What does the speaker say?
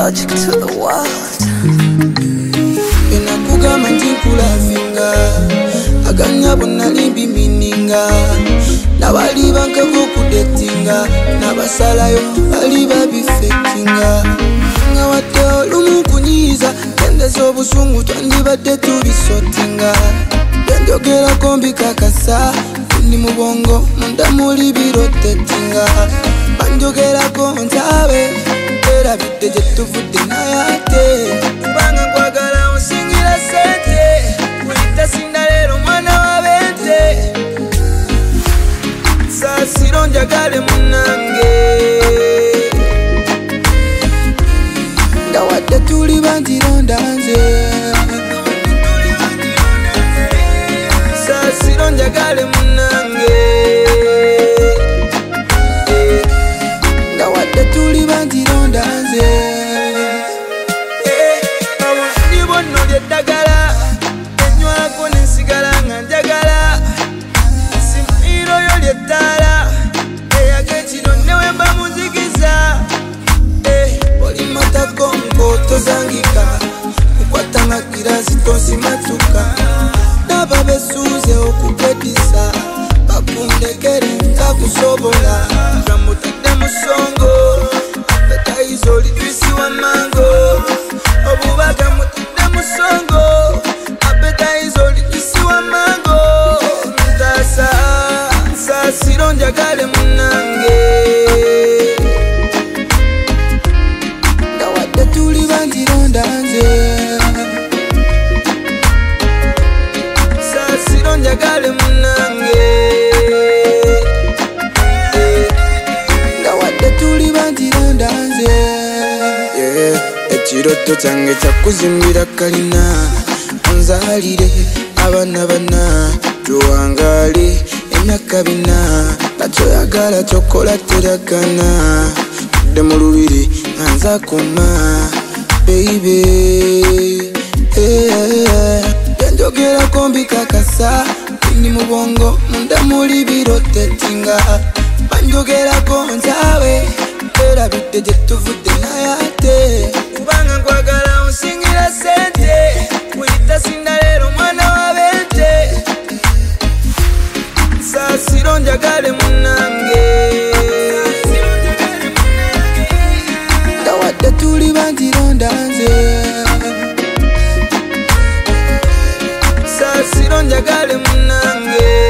allergic to the world. Enakugama nkulavinga aganya bonna limbi mininga nabali bankako kudetinga nabasalayo bali babifekinga nga wadde olumu kunyiiza endeza obusungu twandibadde tubisotinga byanjogerako mbikakasa ndi mu bwongo munda muli birotetinga banjogerako ntabe era bidde gye tuvudde naye ate kubanga nkwagala onsingira sente wita sinda leero mwana wa bente saasiro njagale munnange nga wadde tuli banjironda nze saasiro njagale munnange nga wadde tuli banjironda nze abundi bonno lyeddagala enywako nensigala nga njagala simpiiro yo lyettaala eyagekiro newemba muzigiza olimatako nkotozangika kukwatanga kirasi tonsimatuka naba besuuze okupetisa bakundekere ntakusobola ramutadde musongo apetayizo litwisi wa mango obubaga mutadde musongo apetayizo litwisi wa mango ntasa saasiro njagale munnange nga wadde tuli banjironda nze saasiro njagale munnange nga wadde tuli banjironda nze ekiroto kyange kyakuzimbira kalina onzalire abaana bana tuwangaale emyaka 4 nakyoyagala kyokola teragana tudde mu lubiri nga nza kuma beibe byanjogerako mbikakasa ndi mu bwongo munda muli birotetinga banjogerako nzawe era bidde gye tuvudde naye ate kubanga nkwagala onsingira sente wita sinda leero mwana wa bente saasiro njagale munnange nga wadde tuli banjironda nze saasiro njagale munnange